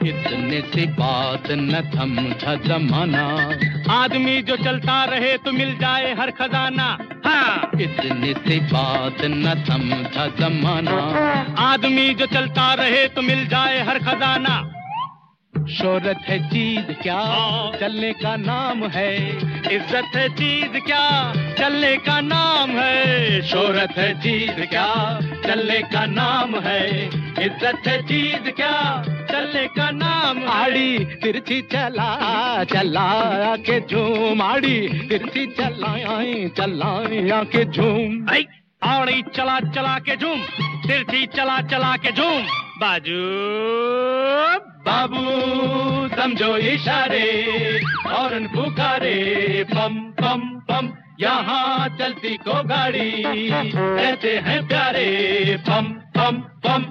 इतने सी बात न समझा जमाना, आदमी जो चलता रहे तो मिल जाए हर खजाना। हाँ, इतने सी बात न समझा जमाना, आदमी जो चलता रहे तो मिल जाए हर खजाना। शोहरत है चीज क्या, चलने का नाम है। इज्जत है चीज क्या, चलने का नाम है। शोहरत है चीज क्या, चलने का नाम है। इज्जत है चीज क्या, चलने का नाम है। आड़ी तिरछी चला चला के झूम, आड़ी तिरछी चला के झूम। आड़ी चला चला के झूम, तिरछी चला चला के झूम। बाजू बाबू समझो इशारे, हॉर्न पुकारे, पम पम पम, यहाँ चलती को गाड़ी, कहते हैं प्यारे, पम पम पम।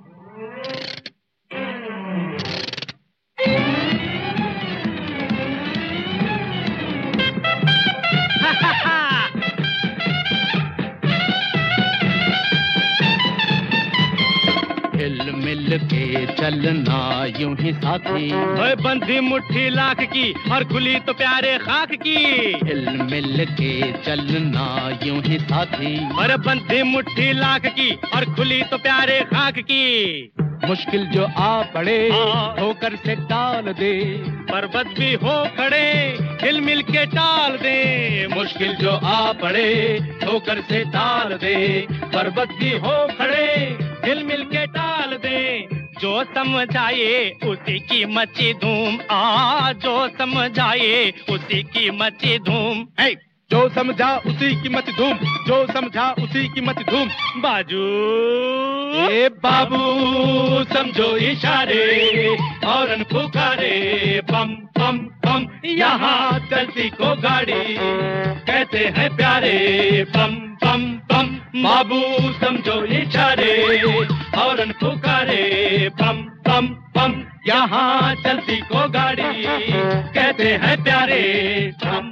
हिल मिल के चलना यूं ही साथी, बंधी मुट्ठी लाख की और खुली तो प्यारे खाक की। हिल मिल के चलना यूं ही साथी, और बंधी मुट्ठी लाख की और खुली तो प्यारे खाक की। मुश्किल जो आ पड़े ठोकर से टाल दे, पर्वत भी हो खड़े हिल मिल के टाल दे। मुश्किल जो आ पड़े ठोकर से टाल दे, पर्वत भी हो खड़े हिल मिल के टाल दे। जो समझाए उसी की मची धूम, जो समझाए उसी की मची धूम। जो समझा उसी की मत धूम, जो समझा उसी की मत धूम। बाजू ए बाबू समझो इशारे, हॉर्न पुकारे, पम पम पम, यहाँ चलती को गाड़ी, कहते हैं प्यारे, पम पम पम। बाबू समझो इशारे, हॉर्न पुकारे, पम पम पम, यहाँ चलती को गाड़ी, कहते हैं प्यारे, पम